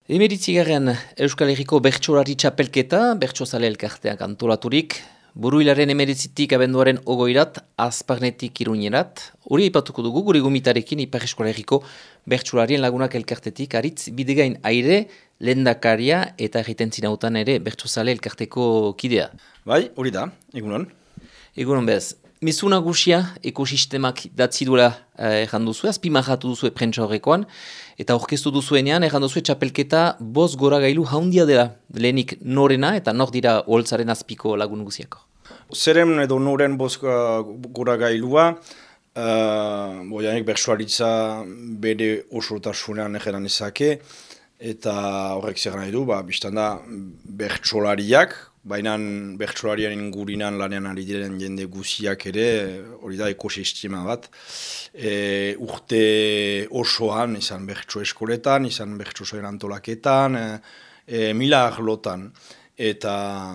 Hemeretzigarren Euskal Herriko bertsolari txapelketa, bertsozale elkarteak antolaturik, buruilaren hemeretzitik abenduaren 20 Azparnetik Iruñerat, hori aipatuko dugu gure gomitarekin Ipar Euskal Herriko bertsolarien lagunak elkartetik, aritz bidegain aire, lehendakaria eta egiten zinautan ere bertsozale elkarteko kidea. Bai, hori da, egunon. Egunon bez, mezu nagusia ekosistemak datzi duela erranduzu, azpimarratu duzu prentsa horrekoan, eta orkestu duzuenean erranduzu txapelketa 5 goragailu haundia dela, lehenik norena eta nor dira oholtzaren azpiko lagun guziako. Zeren edo noren 5 goragailua, boianek bertsoaritza bere osotasunean egeran ezake, eta horrek zer nahi du, biztan da bertsolariak, baina bertsolarian ingurinan lanean ari diren jende guziak ere, hori da ekosistema bat, urte osoan, izan bertso eskoletan, izan bertsoen antolaketan, mila arlotan, eta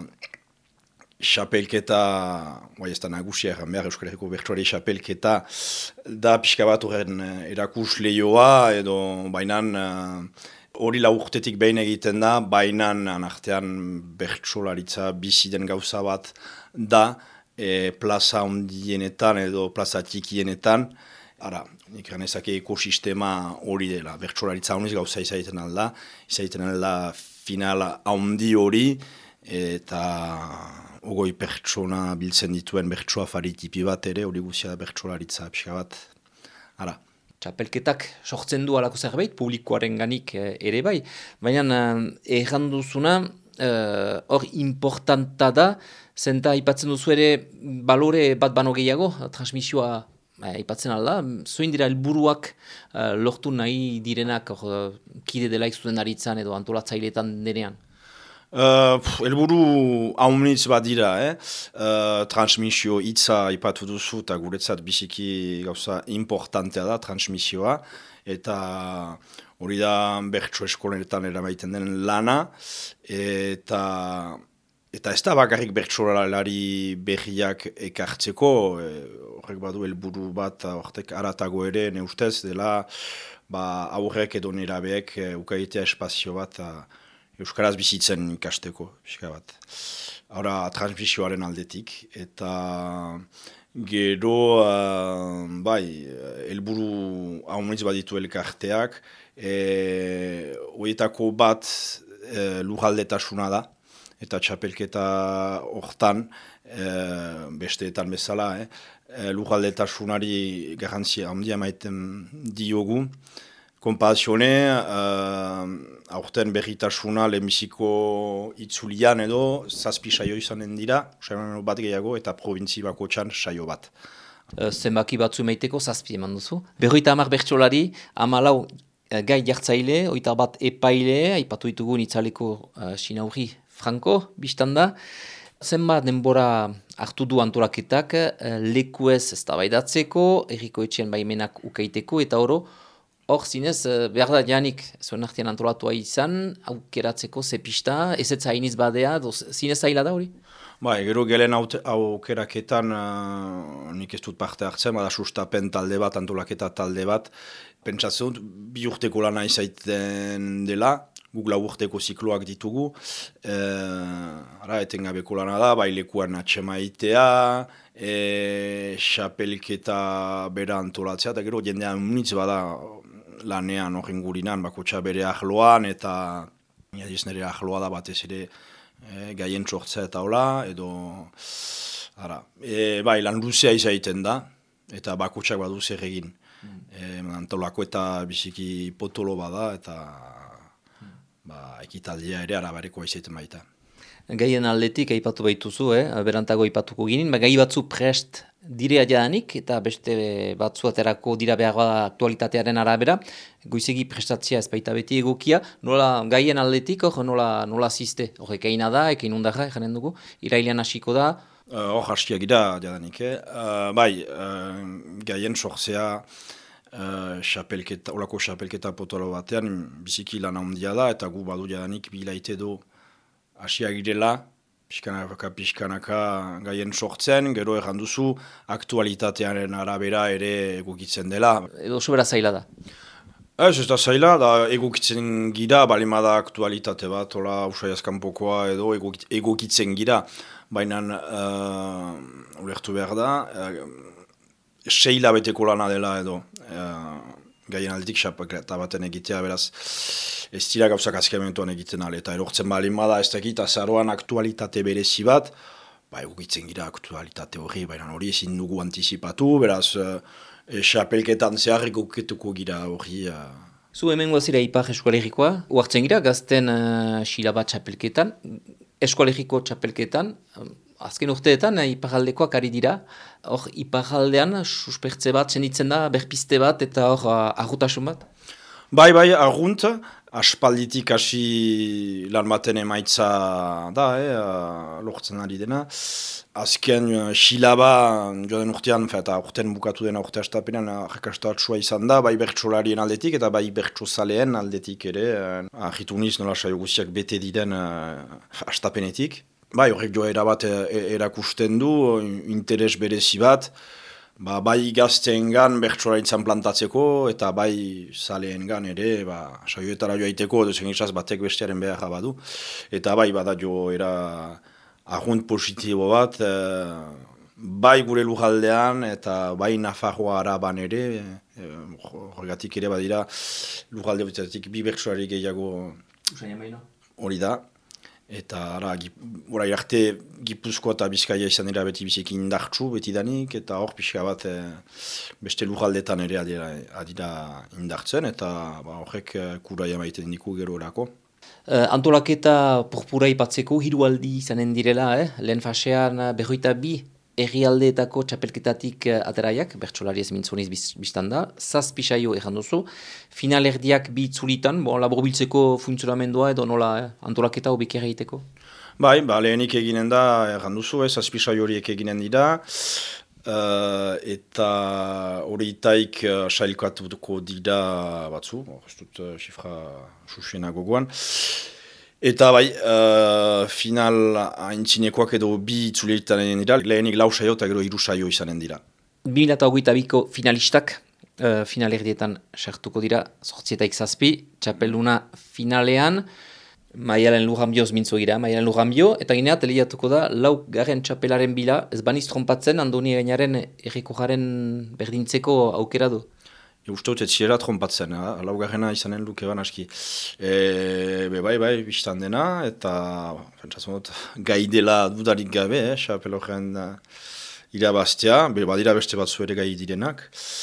xapelketa, ez da nagusia egan behar Euskal Herriko bertsoari xapelketa, da pixka bat horren erakusleioa, edo bainan hori urtetik behin egiten da, bainan anartean bertsolaritza bizi den gauza bat da, plaza ondienetan edo plaza txikienetan, ara, nik ganezake ekosistema hori dela, bertsolaritza honiz gauza izaiten alda final handi hori, eta ogoi pertsona biltzen dituen bertsoa faritipi bat ere, hori guzia da bertsolaritza pixka bat, ara. Txapelketak sortzen du alako zerbait, publikoaren ganik ere bai, baina erranduzuna hor importanta da, zenta aipatzen duzu ere balore bat bano gehiago, transmisioa aipatzen alda, zoin dira helburuak lortu nahi direnak kide delaik zuen aritzan edo antolatzaileetan denean? Helburu haunitz bat dira, transmisio hitza ipatu duzu eta guretzat biziki gauza importantea da transmisioa, eta hori da bertso eskolenetan eramaiten den lana, eta ez da bakarrik bertsolari berriak ekartzeko, horrek badu helburu bat hortek aratago ere ne ustez dela aurrek edo nerabeek ukaitea espazio bat Euskaraz bizitzen ikasteko, pixka bat. Hora, transmisioaren aldetik, eta gero, helburu haunitz baditu elkarteak, horietako bat lurraldetasuna da, eta txapelketa hortan, besteetan bezala, lurraldetasunari garrantzia handia maiten diogu, konpazione, aurten berritasuna lehenbiziko itzulian edo 7 saio izanen dira, saio bat gehiago eta probintzi bakotxan saio bat. Zenbaki batzu meiteko 7 eman duzu. 50 bertsolari, 14 gai jartzaile, 21 epaile, aipatu ditugu itzaleko Sinaurri Franco, biztanda. Zenbat denbora hartu du antolaketak, lekuez eztabaidatzeko, herriko etxean baimenak ukaiteko eta oro, hor zinez, behar da janik zuen artean antolatua izan, aukeratzeko zepista, ez ez hainiz badea, zinez zaila da hori? Gero gelen aukeraketan nik ez dut parte hartzen, bada sustapen talde bat, antolaketa talde bat, pentsatzen dut, 2 urteko lana izaiten dela, guk 4 urteko zikloak ditugu, etengabeko lana da, lekuan atxemaitea, xapelketa bera antolatzea, eta gero jendean unitz bada lanean horren gurinan, bakotxa bere ahloan, eta nire ahloa da batez ere gaien txortzea eta hola, edo lan luzea izaiten da, eta bakotxak badu zer egin. Antolako eta biziki potolo bada, eta ekitaldia ere arabarekoa izaiten baita. Gaien aldetik aipatu baituzu, berantago aipatuko ginen, gai batzu prest direa jadanik, eta beste batzu aterako dira behar bada aktualitatearen arabera, goizegi prestatzea ez baita beti egokia, nola gaien aldetik, nola ziste, horrek egina da, ekin undarra, janen dugu, irailean hasiko da. Hor hastiak gira jadanik, gaien sortzea, olako xapelketa potolo batean, biziki lan handia da, eta gu badu jadanik bilaite du hasia girela, pixkanaka gaien sortzen, gero erranduzu aktualitatearen arabera ere egokitzen dela. Edo sobera zaila da? Ez da zaila, da egokitzen gira, balimada aktualitate bat, hola Usai Azkanpokoa edo egokitzen gira, baina ulertu behar da, 6 hilabeteko lana dela edo, gaien aldetik xapaketa baten egitea, beraz, ez dira gauzak azkementuan egiten ale, eta erortzen balimada ez dakit, azaroan aktualitate berezi bat, egokitzen gira aktualitate hori, baina hori ezin dugu antizipatu, beraz, xapelketan zehar egokituko gira hori. Zu hemen guazira Ipar Eskualerikoa, uartzen gira gazten xilaba txapelketan, Eskualeriko txapelketan, azken urteetan Iparaldekoak ari dira, hor Iparaldean suspertze bat, senditzen da, berpiste bat eta hor arrutasun bat? Bai, argunt, aspalditik hasi lan baten emaitza da, lortzen ari dena. Azken xilaba joden urtean, eta urtean bukatu dena urte astapenean, rekastatsua izan da, bai bertsolarien aldetik eta bai bertsozaleen aldetik ere. Ahitu niz nola saio guziak bete diren astapenetik. Bai, horrek joera bat erakusten du, interes berezi bat, bai gazteengan bertsolaritzan plantatzeko eta bai zaleengan ere saioetara joaiteko edo zengisaz batek bestearen beharra badu. Eta bai bada joera argunt positibo bat, bai gure lujaldean eta bai Nafarroa Araban ere, horregatik ere badira lujalde batetik bi bertsolari gehiago hori da. Eta orai arte Gipuzkoa eta Bizkaia izan dira beti biziki indartsu beti danik, eta hor pixka bat beste lujaldetan ere adira indartzen, eta horrek kuraia maiten diku gero erako. Antolaketa purpura ipatzeko hiru aldi izanen direla, lehen fasean 22 herrialdeetako txapelketatik ateraiak, bertsolari ez mintzoniz biztan da, 7 saio erran duzu, finalerdiak 2 itzulitan, laborbiltzeko funtzionamendua edo nola antolaketa hobik egiteko? Bai, lehenik eginen da, erran duzu, 7 saio horiek eginen dira, eta horietaik sailkatuko dira batzu, ez dut xifra susena gogoan. Eta bai, final haintzinekoak edo 2 itzuleetan dira, lehenik 4 saio eta gero 3 saio izanen dira. 2022ko finalistak finalerdietan sartuko dira, 8-7, txapeluna finalean, Maialen Lurranbioz mintzo gira, Maialen Lurranbio, eta gineat lehiatuko da, 4. txapelaren bila, ez baniz trompatzen, Andoni Gainaren errekojaren berdintzeko aukera du. Uste dut, etxera trompatzen, 4. izanen luke ban aski. Bai, biztan dena, eta pentsatzen dut, gai dela dudarik gabe, xapel horren irabaztea, badira beste batzu ere gai direnak.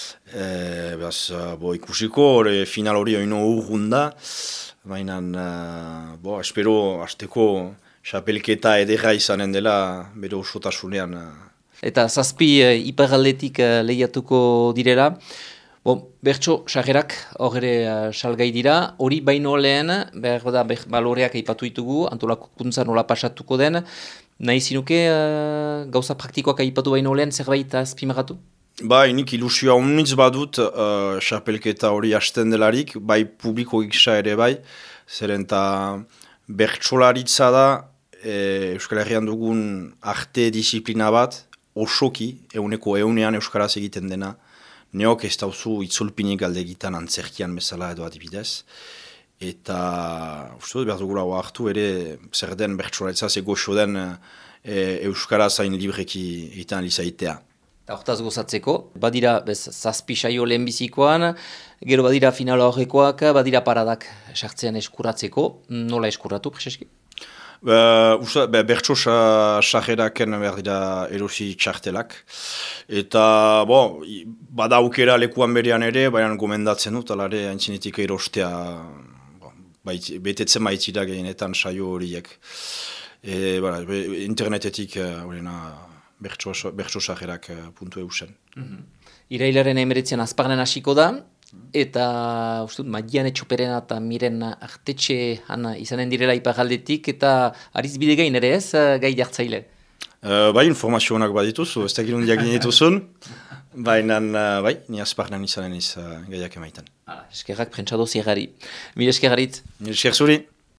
Ikusiko, final hori oino urrunda, baina, espero, hasteko xapelketa edera izanen dela, bere osotasunean. Eta 7 iparaldetik lehiatuko direla, bertso sarrerak horre salgai dira, hori baino lehen, baloreak aipatu ditugu, antolakuntza nola pasatuko den, nahi zinuke gauza praktikoak aipatu baino lehen zerbait azpimarratu? Bai, nik ilusioa unitz badut xapelketa hori hasten delarik, bai publiko gisa ere bai, zeren eta bertsolaritza da Euskal Herrian dugun arte disiplina bat, osoki, eunean Euskaraz egiten dena, neok ez dauzu itzulpinik galdegitan antzerkian bezala edo adibidez. Eta, behar dugula hartu ere, zer den bertsolaritza zegoxo den Euskaraz hain libreki egiten alizaitea. Eta hortaz gozatzeko, badira 7 saio lehenbizikoan, gero badira finala horrekoak, badira paradak sartzean eskuratzeko, nola eskuratu, Prezeski? Bertso sarreraken behar dira erosi txartelak. Eta, bada aukera lekuan berean ere, baina gomendatzen dut, alare haintzinetik erostea betetzen baitzira gehienetan saio horiek. Internetetik bertso sarrerak .eu zen. Irailaren 19 azparnen hasiko da, eta Madian Etxoperen eta Miren Artetxe izanen direla iparaldetik, eta ariz bide gain ere ez, gai jartzaile? Bai, informazioak badituzu, ez da girundiak dituzun, baina ni azparnen izanen gaiak emaiten. Eskerrak prentsadoz egari. Mire eskergarit. Mire esker zuri.